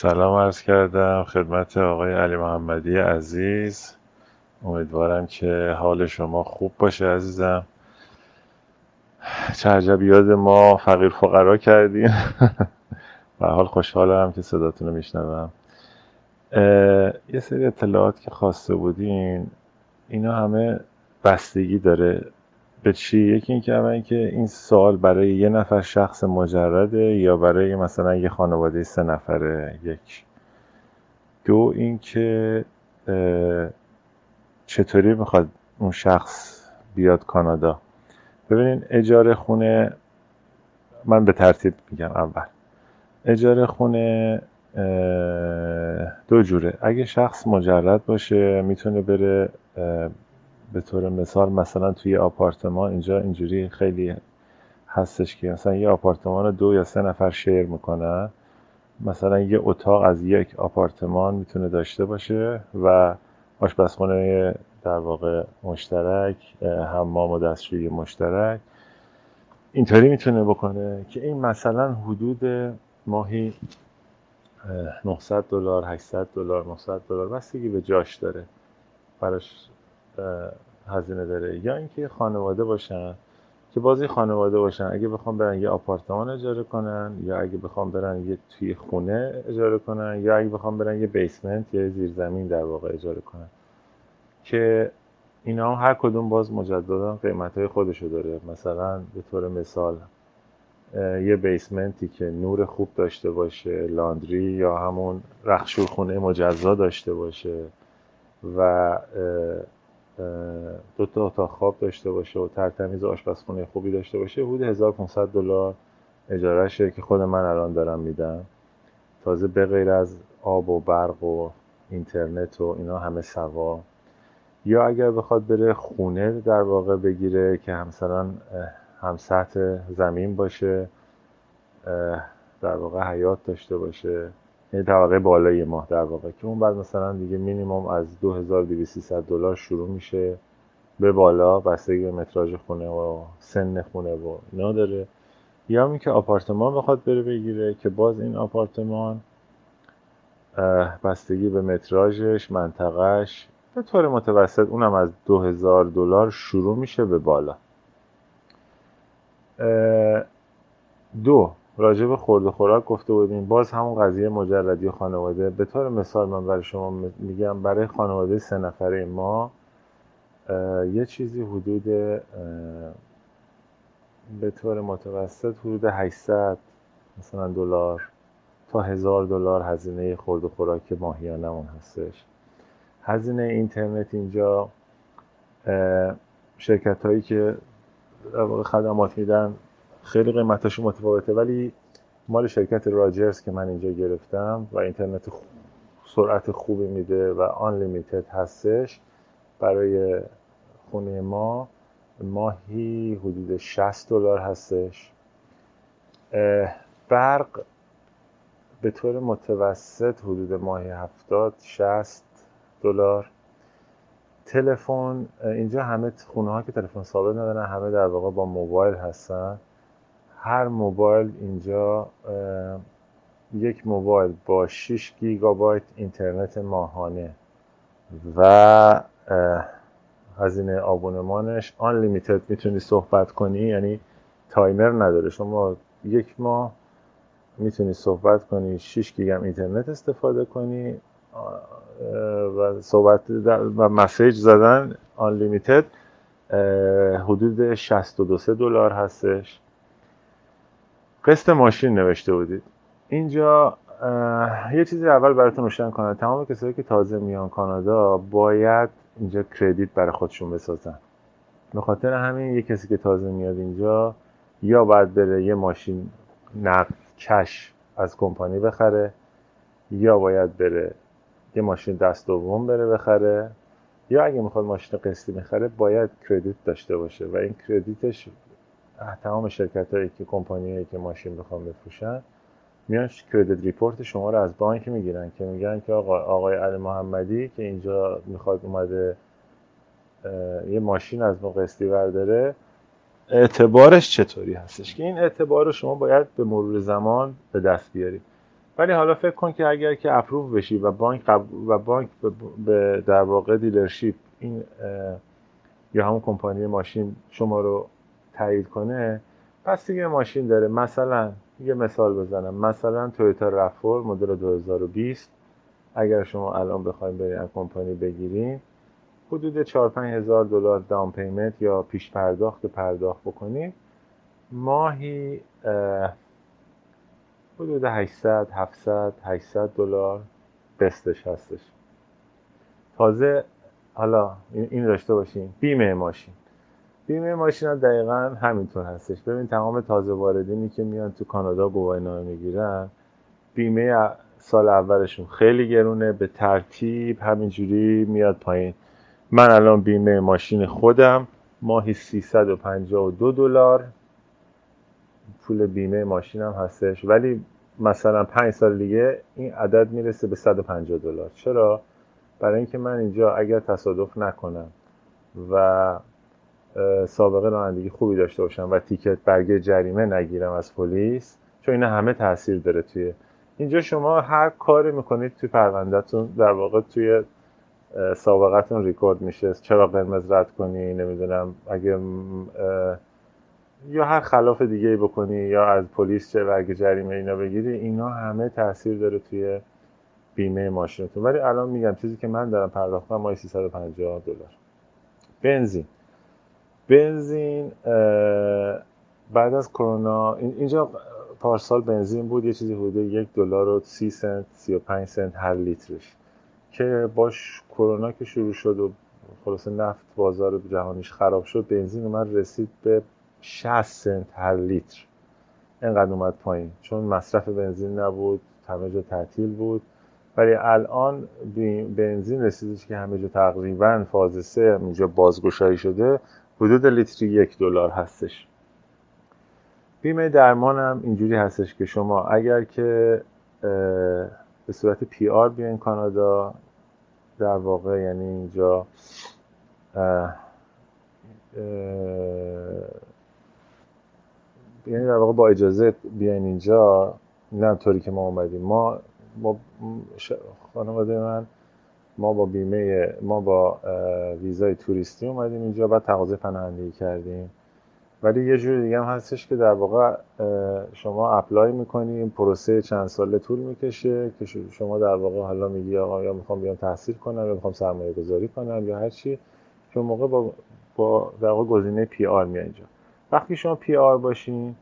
سلام عرض کردم خدمت آقای علی محمدی عزیز. امیدوارم که حال شما خوب باشه عزیزم. چه عجب یاد ما فقیر فقرا کردین. به حال خوشحالم که صداتون رو میشنوم. یه سری اطلاعات که خواسته بودین اینا همه بستگی داره به چی. یکی این که اول اینکه این سوال برای یه نفر شخص مجرده یا برای مثلا یه خانواده 3 نفره. یک دو اینکه چطوری میخواد اون شخص بیاد کانادا. ببینین اجاره خونه، من به ترتیب میگم. اول اجاره خونه دو جوره. اگه شخص مجرد باشه میتونه بره به طور مثلا توی آپارتمان. اینجا اینجوری خیلی هستش که مثلا یه آپارتمان رو 2 یا 3 نفر شیر میکنن. مثلا یه اتاق از یک آپارتمان میتونه داشته باشه و آشپزخونه در واقع مشترک، حمام و دستشویی مشترک. اینطوری میتونه بکنه که این مثلا حدود ماهی $900 $800 $900 بستگی به جاش داره، براش هزینه داره. یا اینکه خانواده باشن که بازی خانواده باشن، اگه بخوام برن یه آپارتمان اجاره کنن یا اگه بخوام برن یه توی خونه اجاره کنن یا اگه بخوام برن یه بیسمنت یا زیرزمین در واقع اجاره کنن، که اینا هر کدوم باز مجددا قیمت‌های خودشو داره. مثلا به طور مثال یه بیسمنتی که نور خوب داشته باشه، لاندری یا همون رخشور خونه مجزا داشته باشه و 2 تا اتاق خواب داشته باشه و ترتمیز آشپزخونه خوبی داشته باشه، حدود $1500 اجارهشه که خود من الان دارم میدم. تازه به غیر از آب و برق و اینترنت و اینا همه سوا. یا اگر بخواد بره خونه در واقع بگیره که مثلا هم سطح زمین باشه، در واقع حیاط داشته باشه، یعنی طبقه بالای ما در واقع، که اون بعد مثلا دیگه مینیمم از $2200 شروع میشه به بالا، بستگی به متراژ خونه و سن خونه و اینا داره. یا این که آپارتمان بخواد بره بگیره که باز این آپارتمان بستگی به متراژش، منطقهش، به طور متوسط اونم از $2000 شروع میشه به بالا. دو، راجع به خورد و خوراک گفته بودیم. باز همون قضیه مجردی و خانواده. به طور مثال من برای شما میگم برای خانواده 3 نفره ما یه چیزی حدود به طور متوسط حدود 800 مثلا دلار تا $1000 هزینه خورد و خوراک ماهیانمون هستش. هزینه اینترنت اینجا شرکت هایی که خدمات میدن خیلی قیمتاشون متفاوته، ولی مال شرکت راجرز که من اینجا گرفتم و اینترنت سرعت خوبی میده و آنلیمیتد هستش، برای خونه ما ماهی حدود $60 هستش. برق به طور متوسط حدود ماهی $70-60. تلفن اینجا همه خونه ها که تلفن ثابت ندارن، همه در واقع با موبایل هستن. هر موبایل اینجا یک موبایل با 6 گیگابایت اینترنت ماهانه و هزینه آبونمانش آنلیمیتد میتونی صحبت کنی، یعنی تایمر نداره. شما یک ماه میتونی صحبت کنی، 6 گیگ هم اینترنت استفاده کنی و صحبت و مسیج زدن آنلیمیتد. حدود $62 هستش. قسط ماشین نوشته بودید اینجا. یه چیزی اول براتون روشن کنم، تمام کسایی که تازه میان کانادا باید اینجا کردیت برای خودشون بسازن. به خاطر همین یه کسی که تازه میاد اینجا یا باید بره یه ماشین نقد کش از کمپانی بخره، یا باید بره یه ماشین دست دوم بره بخره، یا اگه میخواد ماشین قسطی بخره باید کردیت داشته باشه و این کردیتش تمام شرکتایی که کمپانیایی که ماشین بخوام بفروشن میان کردیت ریپورت شما رو از بانک میگیرن که میگن که آقای علی محمدی که اینجا میخواد اومده یه ماشین از ما قسطی برداره، اعتبارش چطوری هستش. که این اعتبار رو شما باید به مرور زمان به دست بیارید. ولی حالا فکر کن که اگر که اپروو بشی و بانک به در واقع دیلرشیپ این یا همون کمپانی ماشین شما رو تایید کنه، پس دیگه ماشین داره. مثلا یه مثال بزنم، مثلا تویوتا رافور مدل 2020 اگر شما الان بخواید برید از کمپانی بگیرین، حدود 4-5 هزار دلار داون پیمنت یا پیش پرداخت بکنید، ماهی حدود 800 دلار قسطش هستش. تازه حالا این داشته باشین بیمه ماشین هم دقیقا همینطور هستش. ببین تمام تازه واردینی که میان تو کانادا گواهینامه میگیرن، بیمه سال اولشون خیلی گرونه، به ترتیب همینجوری میاد پایین. من الان بیمه ماشین خودم ماهی 352 دلار پول بیمه ماشینم هستش، ولی مثلا 5 سال دیگه این عدد میرسه به 150 دلار. چرا؟ برای اینکه من اینجا اگر تصادف نکنم و سابقه رانندگی خوبی داشته باشم و تیکت برگه جریمه نگیرم از پلیس، چون اینا همه تاثیر داره توی اینجا. شما هر کاری میکنید توی پروندهتون در واقع توی سابقتون ریکورد میشه. چرا قرمز رد کنی، نمیدونم اگه یا هر خلاف دیگه ای بکنی یا از پلیس چه برگه جریمه اینا بگیری، اینا همه تاثیر داره توی بیمه ماشینتون. ولی الان میگم چیزی که من دارم پرداخت کنم ماهی 350 دلار. بنزین بعد از کرونا اینجا پارسال بنزین بود یه چیزی حدود 1 دلار و 30 سنت 35 سنت هر لیترش، که باش کرونا که شروع شد و خلاص نفت بازار جهانیش خراب شد، بنزین اومد رسید به 60 سنت هر لیتر. اینقدر اومد پایین چون مصرف بنزین نبود، همه جا تعطیل بود. ولی الان بنزین رسیدش که همه جا تقریبا فاز 3 اینجا بازگشایی شده، حدود لیتری 1 دلار هستش. بیمه درمان هم اینجوری هستش که شما اگر که به صورت پی آر بیاین کانادا، در واقع یعنی اینجا یعنی در واقع با اجازه بیاین اینجا، نه طوری که ما اومدیم. ما خانواده من ما با ویزای توریستی اومدیم اینجا، بعد تقاضای پناهندگی کردیم. ولی یه جور دیگه هم هستش که در واقع شما اپلای میکنیم، پروسه چند ساله طول میکشه که شما در واقع حالا میگی آقا یا میخوام بیام تحصیل کنم یا میخوام سرمایه گذاری کنم یا هر چی، که موقع با در واقع گزینه پی آر میاد اینجا. وقتی شما پی آر باشین،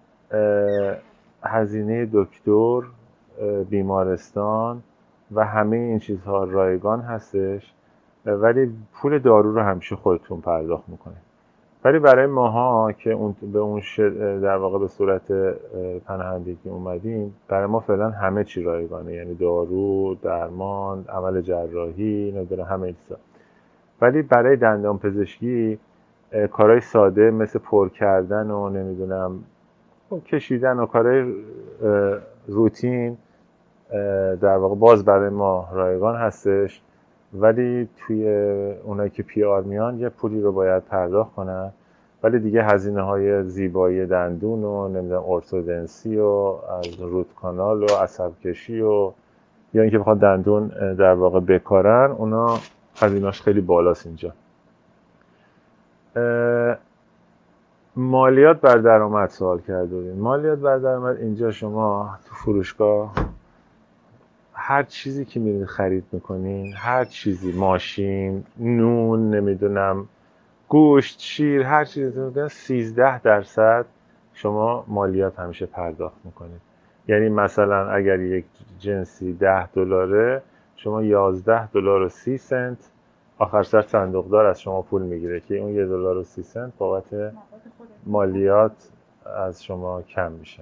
هزینه دکتر، بیمارستان و همه این چیزها رایگان هستش، ولی پول دارو رو همیشه خودتون پرداخت میکنید. ولی برای ماها که به اون در واقع به صورت پناهندگی اومدیم، برای ما فعلا همه چی رایگانه، یعنی دارو، درمان، عمل جراحی، نمیدونم همه چیزا. ولی برای دندان پزشکی کارهای ساده مثل پر کردن و نمیدونم کشیدن و کارهای روتین در واقع باز برای ما رایگان هستش، ولی توی اونایی که پی آر میان یه پولی رو باید پرداخت کنن. ولی دیگه هزینه های زیبایی دندون و نمیدونم ارتودنسی و از روت کانال و عصب کشی و یا اینکه بخواد دندون در واقع بکارن، اونا هزینه‌اش خیلی بالاست اینجا. مالیات بر درآمد سوال کردین. مالیات بر درآمد اینجا شما تو فروشگاه هر چیزی که میرین خرید میکنین، هر چیزی، ماشین، نون، نمیدونم گوشت، شیر، هر چیزی میگن 13% شما مالیات همیشه پرداخت میکنید. یعنی مثلا اگر یک جنسی 10 دلاره، شما 11 دلار و 30 سنت آخر سر صندوقدار از شما پول میگیره که اون 1 دلار و 30 سنت بابت مالیات از شما کم میشه،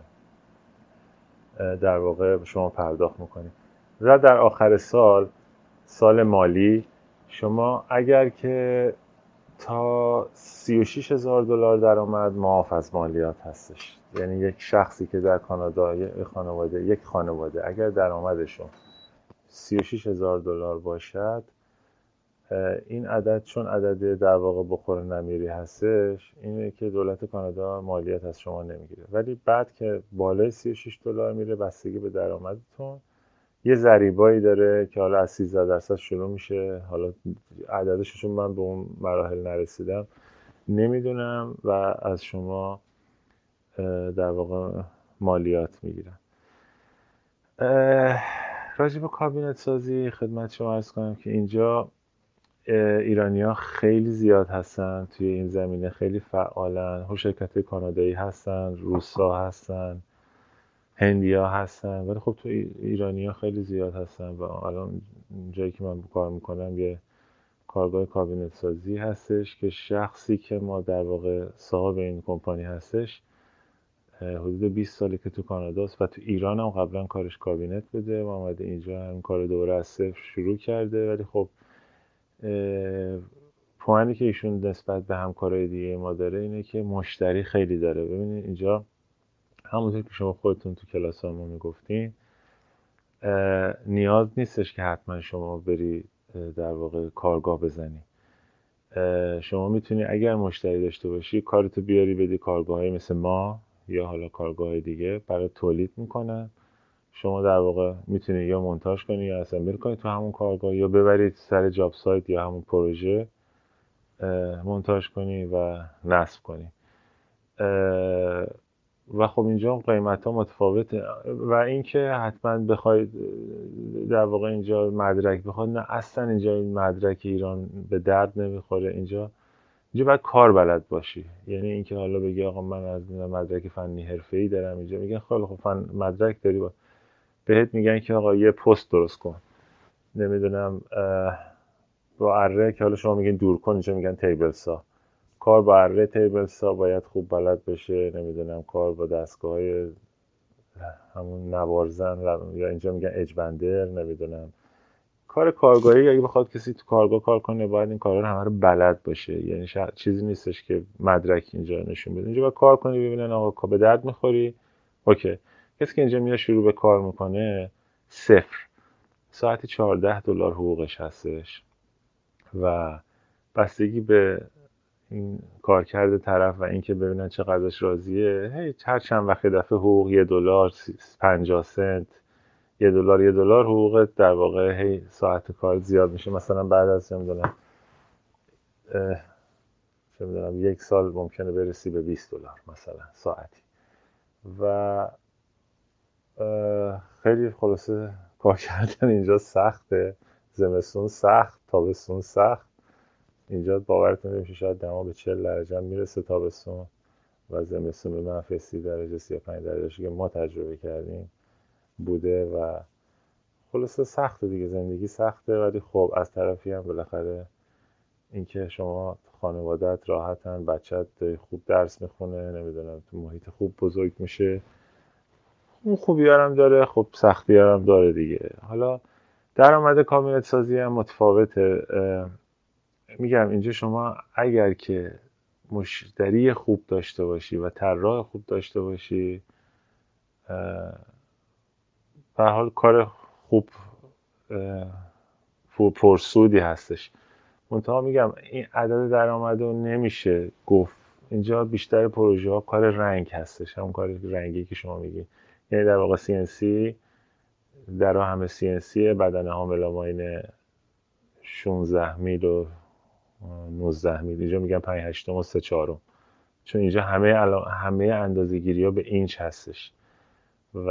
در واقع شما پرداخت میکنید. و در آخر سال مالی شما اگر که تا 36,000 دلار درآمد معاف از مالیات هستش. یعنی یک شخصی که در کانادا یک خانواده اگر درآمدشون 36,000 دلار باشد، این عدد چون عدد در واقع بخور نمیری هستش، اینه که دولت کانادا مالیات از شما نمیگیره، ولی بعد که بالای $36 میره بستگی به درآمدتون یه ضریبایی داره که حالا از 13% شروع میشه. حالا عددش چون من به اون مراحل نرسیدم نمیدونم و از شما در واقع مالیات میگیرن. راجع به کابینت سازی خدمت شما عرض کنم که اینجا ایرانی‌ها خیلی زیاد هستن توی این زمینه، خیلی فعالن. شرکت کانادایی هستن، روسا هستن، هندیا هستن، ولی خب تو ایرانی‌ها خیلی زیاد هستن و الان جایی که من کار میکنم یه کارگاه کابینت سازی هستش که شخصی که ما در واقع صاحب این کمپانی هستش حدود 20 ساله که تو کاناداست و تو ایران هم قبلا کارش کابینت بوده و اومده اینجا هم کار دوره از صفر شروع کرده. ولی خب پوانی که ایشون نسبت به همکارای دیگه ما داره اینه که مشتری خیلی داره. ببینید اینجا همونطور که شما خودتون تو کلاس ها ما میگفتین نیاز نیستش که حتما شما بری در واقع کارگاه بزنی. شما میتونی اگر مشتری داشته باشی کارتو بیاری بدی کارگاه‌های مثل ما یا حالا کارگاه دیگه برای تولید میکنن. شما در واقع میتونی یا مونتاژ کنی یا اسمبل کنی تو همون کارگاه یا ببرید سر جاب سایت یا همون پروژه مونتاژ کنی و نصب کنی. و خب اینجا قیمت ها متفاوته و اینکه حتما بخواید در واقع اینجا مدرک بخواد، نه اصلا اینجا این مدرک ایران به درد نمیخوره. اینجا باید کار بلد باشی، یعنی اینکه حالا بگی آقا من از مدرک فنی حرفه‌ای دارم، اینجا میگن خیلی خب مدرک داری بهت میگن که آقا یه پست درست کن، نمیدونم با اره که حالا شما میگین دور کن، اینجا میگن تیبل سا. کار با اره تیبل سا باید خوب بلد بشه، نمیدونم کار با دستگاه‌های همون نوارزن یا اینجا میگن اجبندر، نمیدونم کار کارگاهی اگه بخواد کسی تو کارگاه کار کنه باید این کارا رو همه رو بلد باشه. یعنی چیزی نیستش که مدرک اینجا نشون بده. اینجا باید کار کنی ببینن آقا به درد میخوری اوکی. کسی که اینجا میاد شروع به کار میکنه صفر، ساعتی $14 حقوقش هستش و بستگی به این کارکرد طرف و اینکه ببینن چقدرش راضیه هر چند وقت دفعه حقوق $1 50 سنت $1 حقوقت در واقع هی ساعت کار زیاد میشه. مثلا بعد از چه میدونم 1 سال ممکنه برسی به $20 مثلا ساعتی و خیلی خلاصه کار کردن اینجا سخته. زمستون سخت، تابستون سخت. اینجا باورتون نمیشه شاید دما به 40 درجه میرسه تابستون و زمستون به منفی 30 درجه 35 درجه که ما تجربه کردیم بوده و خلاصه سخته دیگه، زندگی سخته. ولی خب از طرفی هم بالاخره اینکه شما خانوادت راحتن، بچت خوب درس میخونه، نمیدونم تو محیط خوب بزرگ میشه، اون خوبی هم داره، خب سختی هم داره دیگه. حالا درآمد کابینت سازی هم متفاوته. میگم اینجا شما اگر که مشتری خوب داشته باشی و طراح خوب داشته باشی به حال کار خوب پرسودی هستش. منتها میگم این عدد درآمد رو نمیشه گفت. اینجا بیشتر پروژه ها کار رنگ هستش، همون کار رنگی که شما میگی، یعنی در واقع CNC در همه CNC بدن حامل ماین 16 میل و 19 میل، اینجا میگن 5/8 و 3/4، چون اینجا همه اندازه‌گیری ها به اینچ هستش و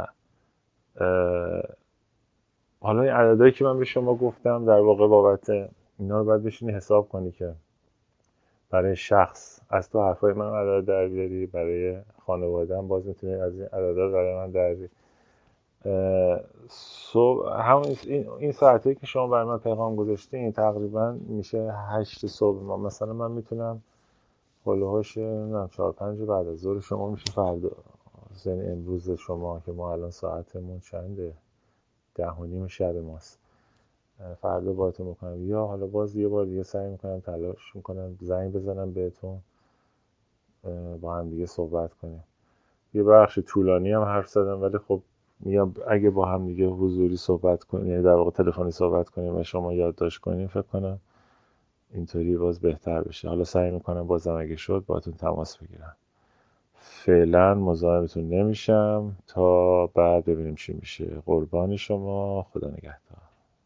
حالا این عددهایی که من به شما گفتم در واقع بابت اینا رو باید بشینی حساب کنی که برای شخص از تو حرفای من عدد در بیاری، برای خانواده هم باز میتونی از این عددا برای من در بیاری. همون این ساعتی که شما برای من پیغام گذاشتین تقریبا میشه 8 صبح. ما مثلا من میتونم هلوهاش 4-5 بعد از ظهر شما میشه فردا، یعنی امروز شما که ما الان ساعتمون چنده 10:30 شب ماست، فردا باهاتون میکنم یا حالا باز یه بار دیگه سعی میکنم تلاش میکنم زنگ بزنم بهتون با هم دیگه صحبت کنیم. یه بخش طولانی هم حرف زدم ولی خب یا اگه با هم دیگه حضوری صحبت کنیم، یعنی در واقع تلفنی صحبت کنیم و شما یادداشت کنیم، فکر کنم اینطوری باز بهتر بشه. حالا سعی میکنم بازم اگه شد باهاتون تماس بگیرم. فعلا مزاحمتون نمیشم تا بعد ببینیم چی میشه. قربان شما، خدا نگهدار.